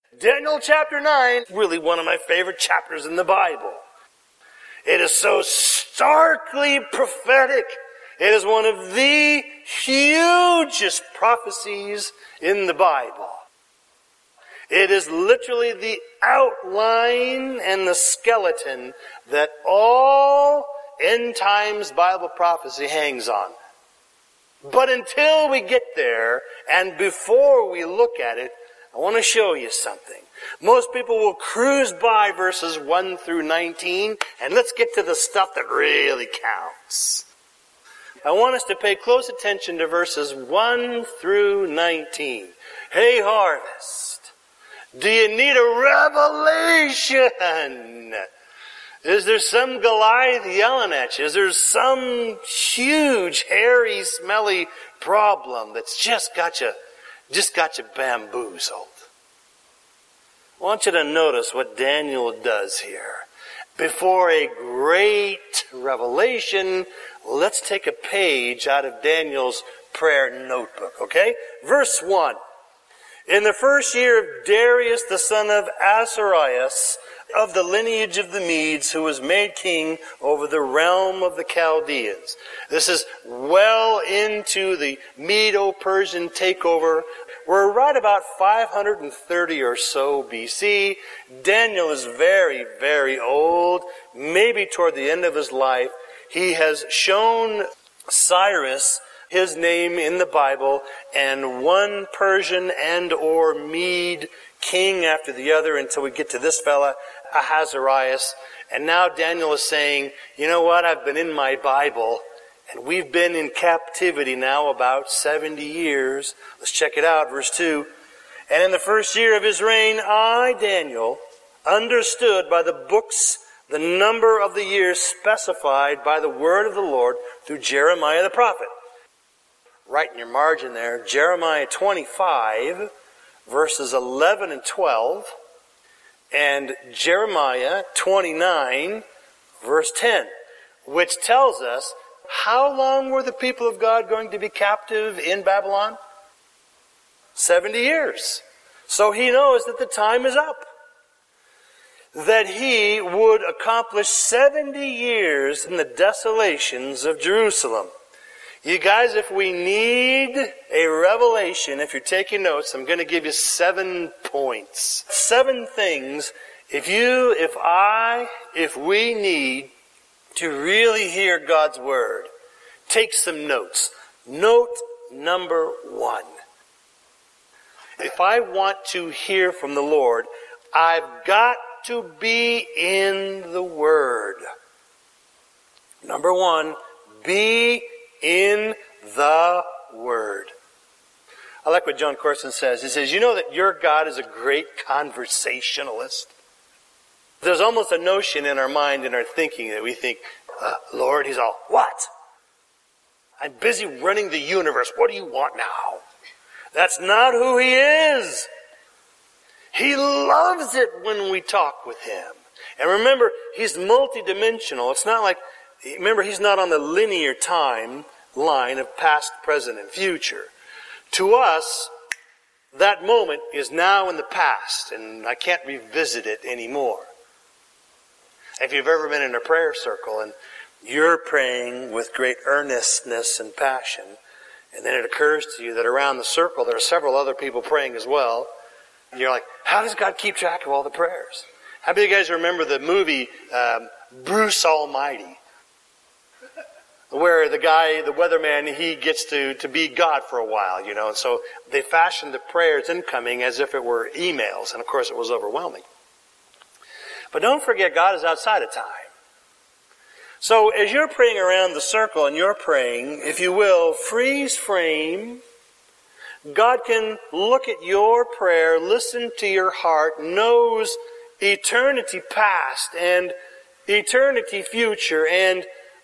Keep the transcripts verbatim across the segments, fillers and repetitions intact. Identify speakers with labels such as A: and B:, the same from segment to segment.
A: Daniel chapter nine, really one of my favorite chapters in the Bible. It is so starkly prophetic. It is one of the hugest prophecies in the Bible. It is literally the outline and the skeleton that all end times Bible prophecy hangs on. But until we get there, and before we look at it, I want to show you something. Most people will cruise by verses one through nineteen, and let's get to the stuff that really counts. I want us to pay close attention to verses one through nineteen. Hey, harvest, do you need a revelation? Is there some Goliath yelling at you? Is there some huge, hairy, smelly problem that's just got you, just got you bamboozled? I want you to notice what Daniel does here. Before a great revelation, let's take a page out of Daniel's prayer notebook, okay? Verse one. In the first year of Darius, the son of Ahasuerus, of the lineage of the Medes, who was made king over the realm of the Chaldeans. This is well into the Medo-Persian takeover. We're right about five hundred thirty or so B C. Daniel is very, very old, maybe toward the end of his life. He has shown Cyrus his name in the Bible, and one Persian and or Mede king after the other until we get to this fella, Ahasuerus. And now Daniel is saying, you know what, I've been in my Bible, and we've been in captivity now about seventy years. Let's check it out, verse two. And in the first year of his reign, I, Daniel, understood by the books the number of the years specified by the word of the Lord through Jeremiah the prophet. Right in your margin there, Jeremiah twenty-five, verses eleven and twelve, and Jeremiah twenty-nine, verse ten, which tells us how long were the people of God going to be captive in Babylon? seventy years. So he knows that the time is up. That he would accomplish seventy years in the desolations of Jerusalem. You guys, if we need a revelation, if you're taking notes, I'm going to give you seven points. Seven things, if you, if I, if we need to really hear God's word. Take some notes. Note number one. If I want to hear from the Lord, I've got to be in the Word. Number one, be in the Word. I like what John Corson says. He says, you know that your God is a great conversationalist? There's almost a notion in our mind, in our thinking, that we think, uh, Lord, He's all, what? I'm busy running the universe. What do you want now? That's not who He is. He loves it when we talk with Him. And remember, He's multidimensional. It's not like, remember, He's not on the linear time line of past, present, and future. To us, that moment is now in the past, and I can't revisit it anymore. If you've ever been in a prayer circle and you're praying with great earnestness and passion, and then it occurs to you that around the circle there are several other people praying as well, and you're like, how does God keep track of all the prayers? How many of you guys remember the movie um, Bruce Almighty? Where the guy, the weatherman, he gets to, to be God for a while, you know. And so they fashioned the prayers incoming as if it were emails. And of course it was overwhelming. But don't forget, God is outside of time. So as you're praying around the circle and you're praying, if you will, freeze frame, God can look at your prayer, listen to your heart, knows eternity past and eternity future and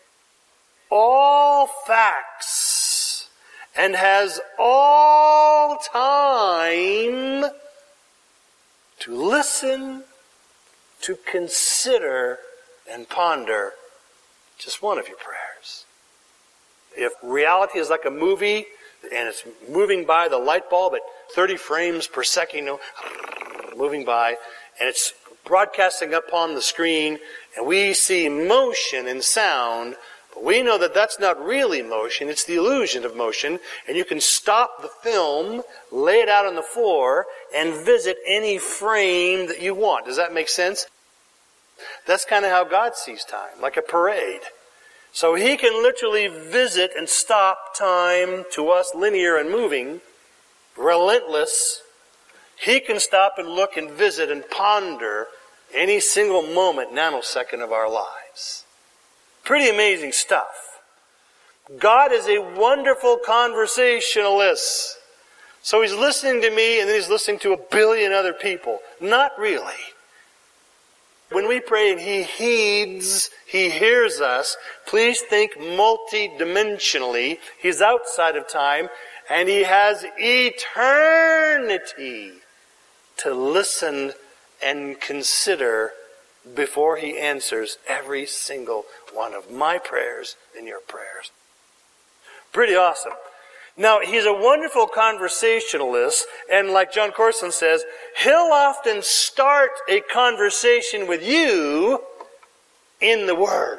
A: all facts, and has all time to listen, to consider, and ponder just one of your prayers. If reality is like a movie, and it's moving by the light bulb at thirty frames per second, you know, moving by, and it's broadcasting upon the screen, and we see motion and sound, but we know that that's not really motion, it's the illusion of motion, and you can stop the film, lay it out on the floor, and visit any frame that you want. Does that make sense? That's kind of how God sees time, like a parade. So he can literally visit and stop time, to us linear and moving, relentless. He can stop and look and visit and ponder any single moment, nanosecond of our lives. Pretty amazing stuff. God is a wonderful conversationalist. So he's listening to me and then he's listening to a billion other people. Not really. When we pray and he heeds, he hears us, please think multidimensionally. He's outside of time and he has eternity to listen and consider before he answers every single one of my prayers and your prayers. Pretty awesome. Now, he's a wonderful conversationalist, and like John Corson says, he'll often start a conversation with you in the Word.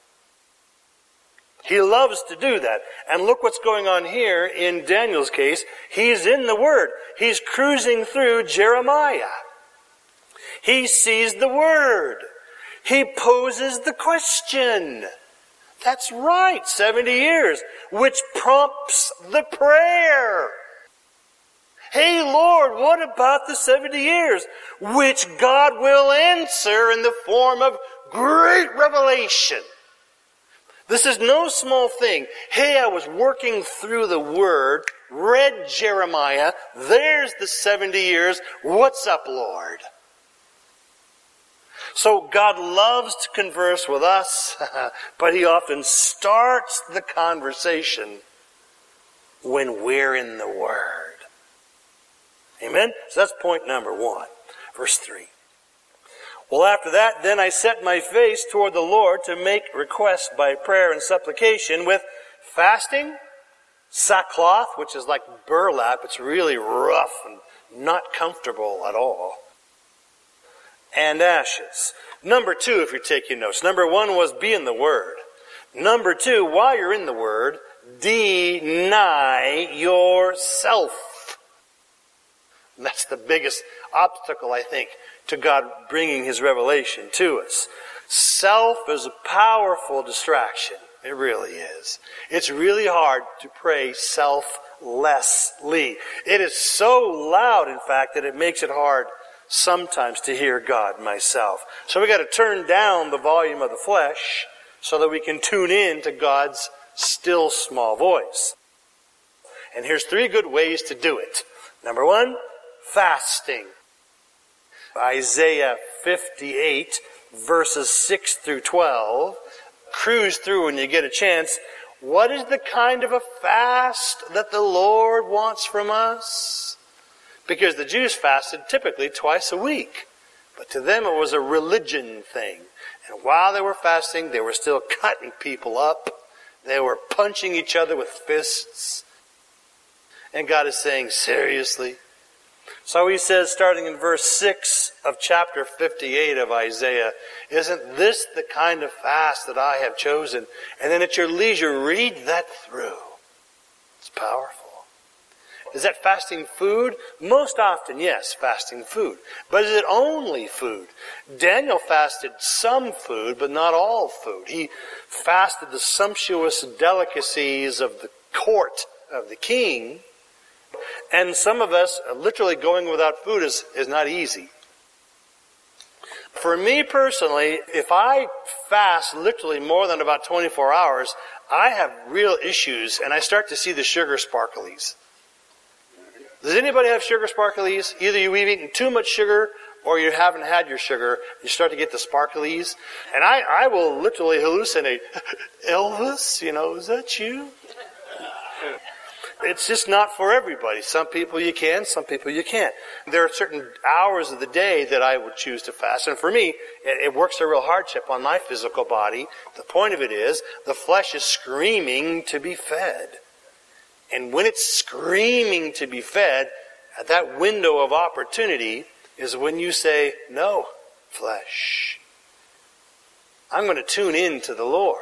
A: He loves to do that. And look what's going on here in Daniel's case. He's in the Word. He's cruising through Jeremiah. He sees the Word. He poses the question. That's right, seventy years, which prompts the prayer. Hey Lord, what about the seventy years? Which God will answer in the form of great revelation. This is no small thing. Hey, I was working through the Word, read Jeremiah, there's the seventy years. What's up, Lord? So God loves to converse with us, but he often starts the conversation when we're in the Word. Amen? So that's point number one. Verse three. Well, after that, then I set my face toward the Lord to make request by prayer and supplication with fasting, sackcloth, which is like burlap. It's really rough and not comfortable at all. And ashes. Number two, if you're taking notes. Number one was be in the Word. Number two, while you're in the Word, deny yourself. And that's the biggest obstacle, I think, to God bringing His revelation to us. Self is a powerful distraction. It really is. It's really hard to pray selflessly. It is so loud, in fact, that it makes it hard sometimes to hear God myself. So we got to turn down the volume of the flesh so that we can tune in to God's still small voice. And here's three good ways to do it. Number one, fasting. Isaiah fifty-eight, verses six through twelve. Cruise through when you get a chance. What is the kind of a fast that the Lord wants from us? Because the Jews fasted typically twice a week. But to them it was a religion thing. And while they were fasting, they were still cutting people up. They were punching each other with fists. And God is saying, seriously? So he says, starting in verse six of chapter fifty-eight of Isaiah, isn't this the kind of fast that I have chosen? And then at your leisure, read that through. It's powerful. Is that fasting food? Most often, yes, fasting food. But is it only food? Daniel fasted some food, but not all food. He fasted the sumptuous delicacies of the court of the king. And some of us, literally going without food is, is not easy. For me personally, if I fast literally more than about twenty-four hours, I have real issues and I start to see the sugar sparklies. Does anybody have sugar sparklies? Either you've eaten too much sugar or you haven't had your sugar. You start to get the sparklies. And I, I will literally hallucinate. Elvis, you know, is that you? It's just not for everybody. Some people you can, some people you can't. There are certain hours of the day that I would choose to fast. And for me, it, it works a real hardship on my physical body. The point of it is, the flesh is screaming to be fed. And when it's screaming to be fed, at that window of opportunity, is when you say, no, flesh. I'm going to tune in to the Lord.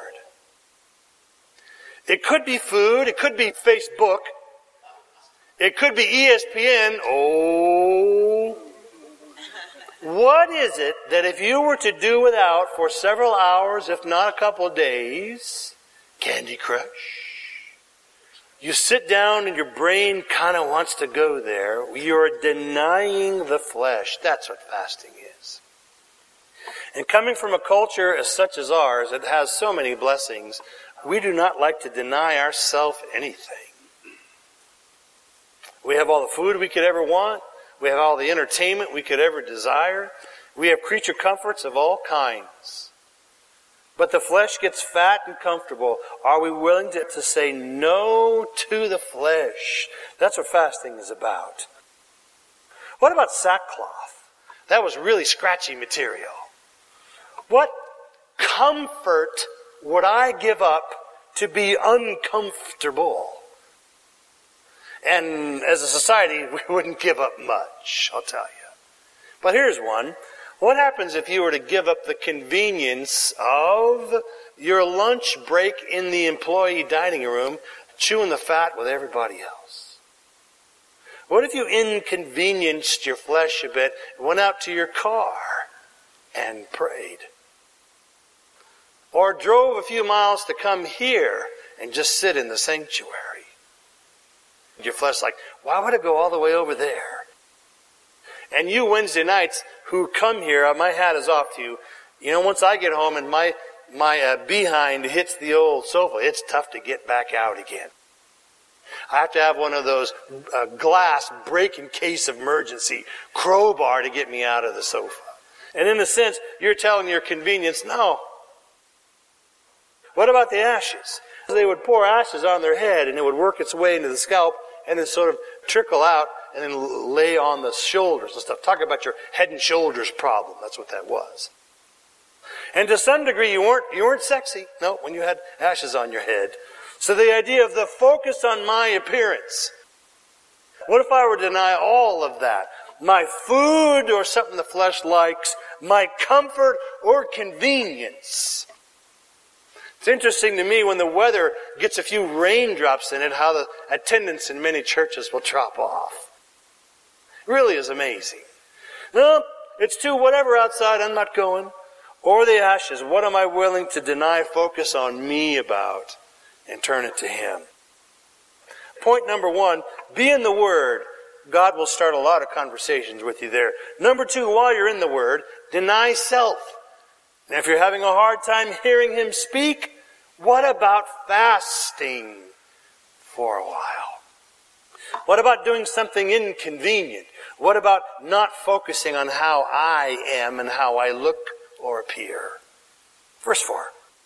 A: It could be food. It could be Facebook. It could be E S P N. Oh. What is it that if you were to do without for several hours, if not a couple of days, Candy Crush? You sit down and your brain kind of wants to go there. You're denying the flesh. That's what fasting is. And coming from a culture as such as ours, that has so many blessings, we do not like to deny ourselves anything. We have all the food we could ever want. We have all the entertainment we could ever desire. We have creature comforts of all kinds. But the flesh gets fat and comfortable. Are we willing to, to say no to the flesh? That's what fasting is about. What about sackcloth? That was really scratchy material. What comfort would I give up to be uncomfortable? And as a society, we wouldn't give up much, I'll tell you. But here's one. What happens if you were to give up the convenience of your lunch break in the employee dining room, chewing the fat with everybody else? What if you inconvenienced your flesh a bit, went out to your car and prayed? Or drove a few miles to come here and just sit in the sanctuary? Your flesh like, why would I go all the way over there? And you Wednesday nights who come here, my hat is off to you. You know, once I get home and my my uh, behind hits the old sofa, it's tough to get back out again. I have to have one of those uh, glass break-in-case of emergency crowbar to get me out of the sofa. And in a sense, you're telling your convenience, no. What about the ashes? They would pour ashes on their head and it would work its way into the scalp and then sort of trickle out and then lay on the shoulders and stuff. Talk about your head and shoulders problem. That's what that was. And to some degree, you weren't you weren't sexy. No, when you had ashes on your head. So the idea of the focus on my appearance. What if I were to deny all of that? My food or something the flesh likes, my comfort or convenience. It's interesting to me when the weather gets a few raindrops in it, how the attendance in many churches will drop off. It really is amazing. No, it's too whatever outside, I'm not going. Or the ashes, what am I willing to deny focus on me about and turn it to Him? Point number one, be in the Word. God will start a lot of conversations with you there. Number two, while you're in the Word, deny self. And if you're having a hard time hearing Him speak, what about fasting for a while? What about doing something inconvenient? What about not focusing on how I am and how I look or appear? Verse four.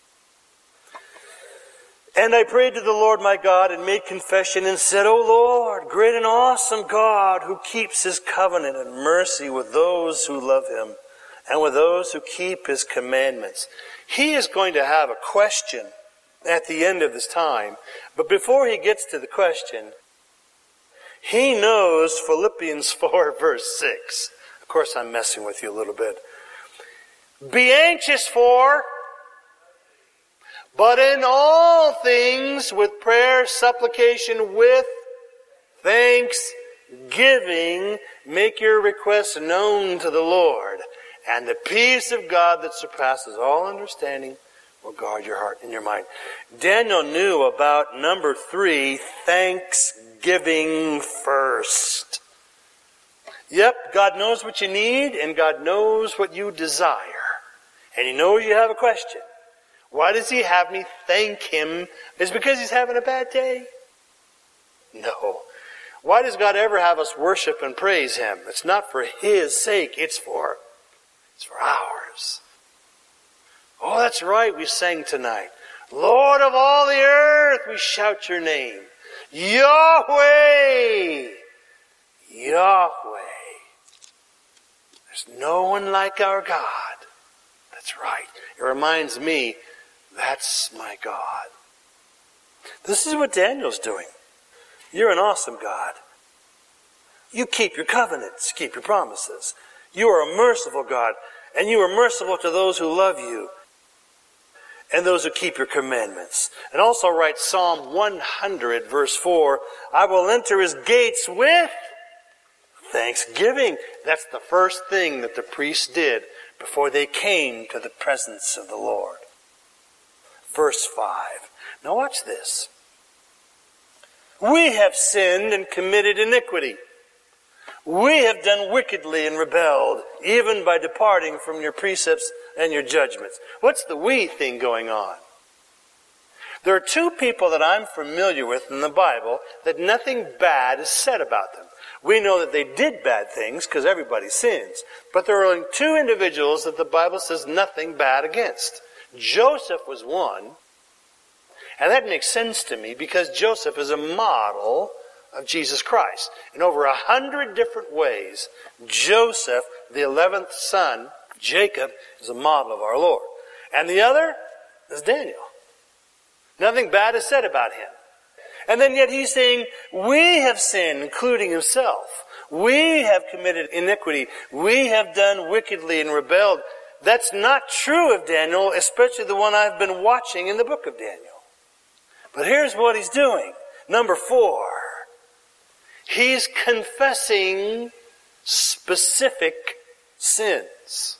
A: And I prayed to the Lord my God and made confession and said, O Lord, great and awesome God, who keeps His covenant and mercy with those who love Him and with those who keep His commandments. He is going to have a question at the end of this time. But before he gets to the question, he knows Philippians four verse six. Of course, I'm messing with you a little bit. Be anxious for, but in all things with prayer, supplication, with thanksgiving, make your requests known to the Lord. And the peace of God that surpasses all understanding will guard your heart and your mind. Daniel knew about number three, thanksgiving first. Yep, God knows what you need and God knows what you desire. And He knows you have a question. Why does He have me thank Him? Is it because He's having a bad day? No. Why does God ever have us worship and praise Him? It's not for His sake, it's for It's for ours. Oh, that's right, we sang tonight. Lord of all the earth, we shout your name. Yahweh! Yahweh. There's no one like our God. That's right. It reminds me, that's my God. This is what Daniel's doing. You're an awesome God. You keep your covenants, keep your promises. You are a merciful God, and you are merciful to those who love you and those who keep your commandments. And also write Psalm one hundred, verse four, I will enter his gates with thanksgiving. That's the first thing that the priests did before they came to the presence of the Lord. Verse five. Now watch this. We have sinned and committed iniquity. We have done wickedly and rebelled, even by departing from your precepts and your judgments. What's the we thing going on? There are two people that I'm familiar with in the Bible that nothing bad is said about them. We know that they did bad things because everybody sins. But there are only two individuals that the Bible says nothing bad against. Joseph was one. And that makes sense to me because Joseph is a model of Jesus Christ. In over a hundred different ways, Joseph, the eleventh son, Jacob, is a model of our Lord. And the other is Daniel. Nothing bad is said about him. And then yet he's saying, we have sinned, including himself. We have committed iniquity. We have done wickedly and rebelled. That's not true of Daniel, especially the one I've been watching in the book of Daniel. But here's what he's doing. Number four. He's confessing specific sins.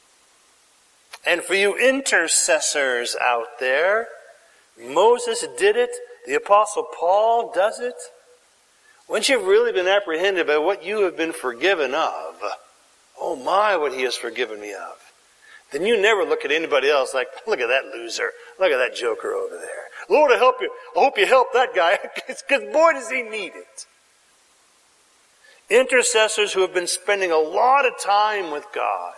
A: And for you intercessors out there, Moses did it. The Apostle Paul does it. Once you've really been apprehended by what you have been forgiven of, oh my, what he has forgiven me of, then you never look at anybody else like, look at that loser. Look at that joker over there. Lord, I help you. I hope you help that guy because boy does he need it. Intercessors who have been spending a lot of time with God,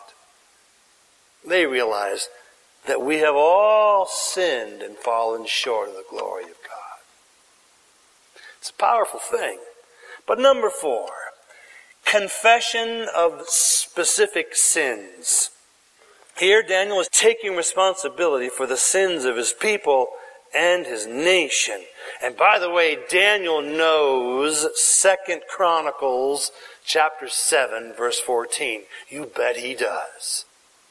A: they realize that we have all sinned and fallen short of the glory of God. It's a powerful thing. But number four, confession of specific sins. Here Daniel is taking responsibility for the sins of his people and his nation. And by the way, Daniel knows Second Chronicles chapter seven, verse fourteen. You bet he does.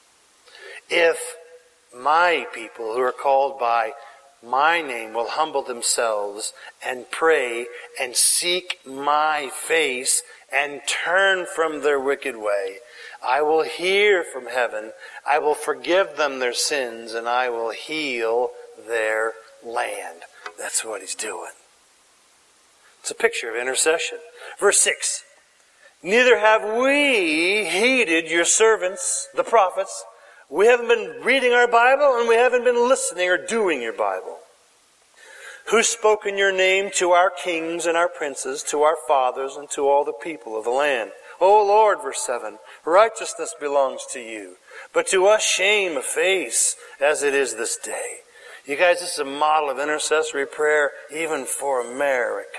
A: If my people who are called by my name will humble themselves and pray and seek my face and turn from their wicked way, I will hear from heaven, I will forgive them their sins, and I will heal their land. That's what he's doing. It's a picture of intercession. Verse six. Neither have we heeded your servants, the prophets. We haven't been reading our Bible, and we haven't been listening or doing your Bible. Who spoke in your name to our kings and our princes, to our fathers, and to all the people of the land. O Lord, verse seven, righteousness belongs to you, but to us shame of face, as it is this day. You guys, this is a model of intercessory prayer even for America.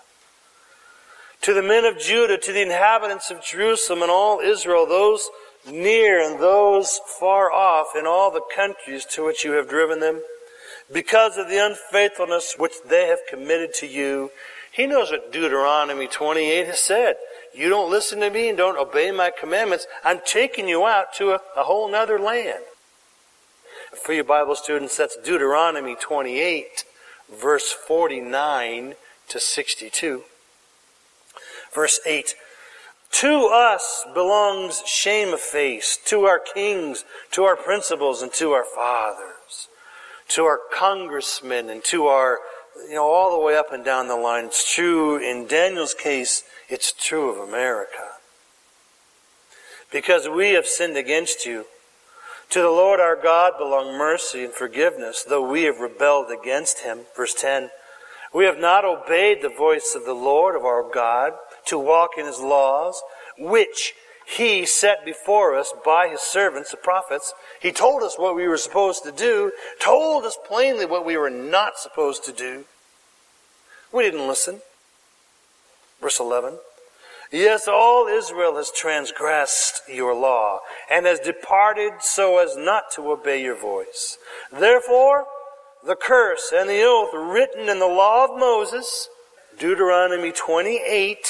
A: To the men of Judah, to the inhabitants of Jerusalem and all Israel, those near and those far off in all the countries to which you have driven them, because of the unfaithfulness which they have committed to you. He knows what Deuteronomy twenty-eight has said. You don't listen to me and don't obey my commandments, I'm taking you out to a, a whole nother land. For you Bible students, that's Deuteronomy twenty-eight, verse forty-nine to sixty-two. Verse eight. To us belongs shame of face, to our kings, to our principals, and to our fathers, to our congressmen, and to our, you know, all the way up and down the line. It's true in Daniel's case, it's true of America. Because we have sinned against you. To the Lord our God belong mercy and forgiveness, though we have rebelled against him. Verse ten. We have not obeyed the voice of the Lord of our God to walk in his laws, which he set before us by his servants, the prophets. He told us what we were supposed to do, told us plainly what we were not supposed to do. We didn't listen. Verse eleven. Yes, all Israel has transgressed your law and has departed so as not to obey your voice. Therefore, the curse and the oath written in the law of Moses, Deuteronomy twenty-eight,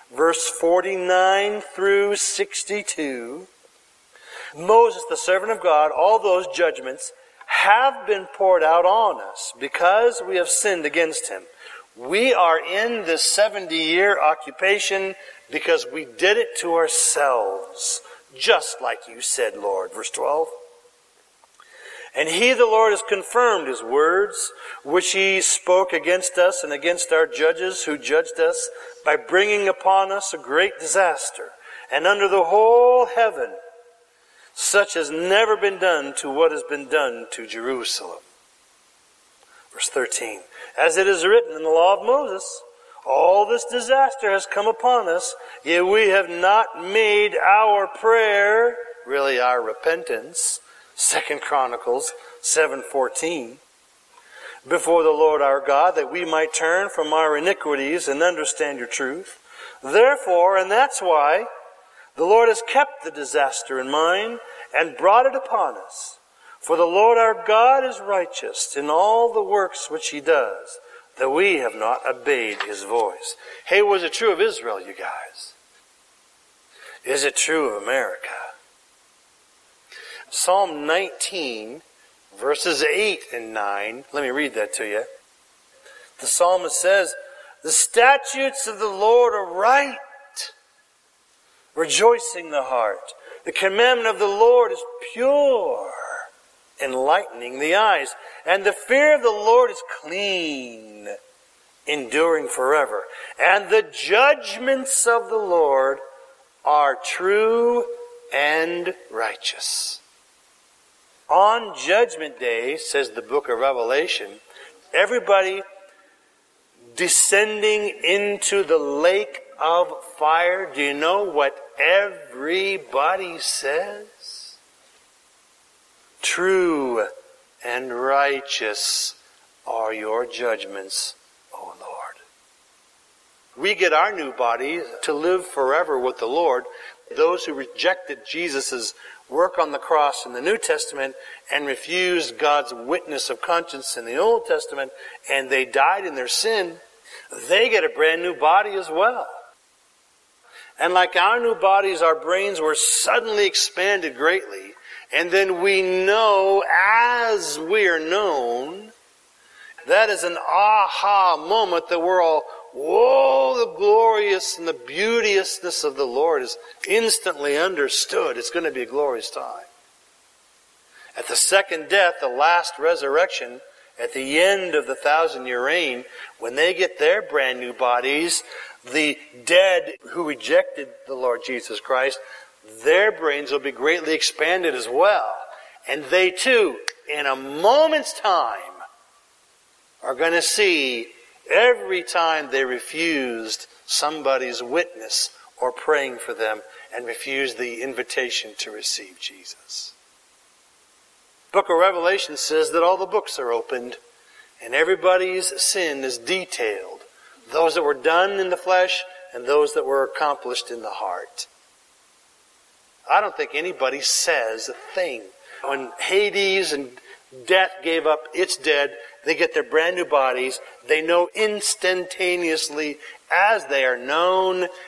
A: verse forty-nine through sixty-two. Moses, the servant of God, all those judgments have been poured out on us because we have sinned against him. We are in this seventy-year occupation because we did it to ourselves, just like you said, Lord. Verse twelve. And he, the Lord, has confirmed his words, which he spoke against us and against our judges who judged us, by bringing upon us a great disaster, and under the whole heaven, such has never been done to what has been done to Jerusalem. Verse thirteen. As it is written in the law of Moses, all this disaster has come upon us, yet we have not made our prayer, really our repentance, Second Chronicles seven fourteen, before the Lord our God, that we might turn from our iniquities and understand your truth. Therefore, and that's why, the Lord has kept the disaster in mind and brought it upon us. For the Lord our God is righteous in all the works which he does, that we have not obeyed his voice. Hey, was it true of Israel, you guys? Is it true of America? Psalm nineteen, verses eight and nine. Let me read that to you. The psalmist says, the statutes of the Lord are right, rejoicing the heart. The commandment of the Lord is pure, enlightening the eyes. And the fear of the Lord is clean, enduring forever. And the judgments of the Lord are true and righteous. On Judgment Day, says the book of Revelation, everybody descending into the lake of fire, do you know what everybody says? True and righteous are your judgments, O Lord. We get our new body to live forever with the Lord. Those who rejected Jesus' work on the cross in the New Testament and refused God's witness of conscience in the Old Testament, and they died in their sin, they get a brand new body as well. And like our new bodies, our brains were suddenly expanded greatly, and then we know as we are known. That is an aha moment that we're all, whoa, the glorious and the beauteousness of the Lord is instantly understood. It's going to be a glorious time. At the second death, the last resurrection, at the end of the thousand-year reign, when they get their brand new bodies, the dead who rejected the Lord Jesus Christ, their brains will be greatly expanded as well. And they too, in a moment's time, are going to see every time they refused somebody's witness or praying for them and refused the invitation to receive Jesus. The book of Revelation says that all the books are opened and everybody's sin is detailed. Those that were done in the flesh and those that were accomplished in the heart. I don't think anybody says a thing. When Hades and death gave up its dead, they get their brand new bodies. They know instantaneously as they are known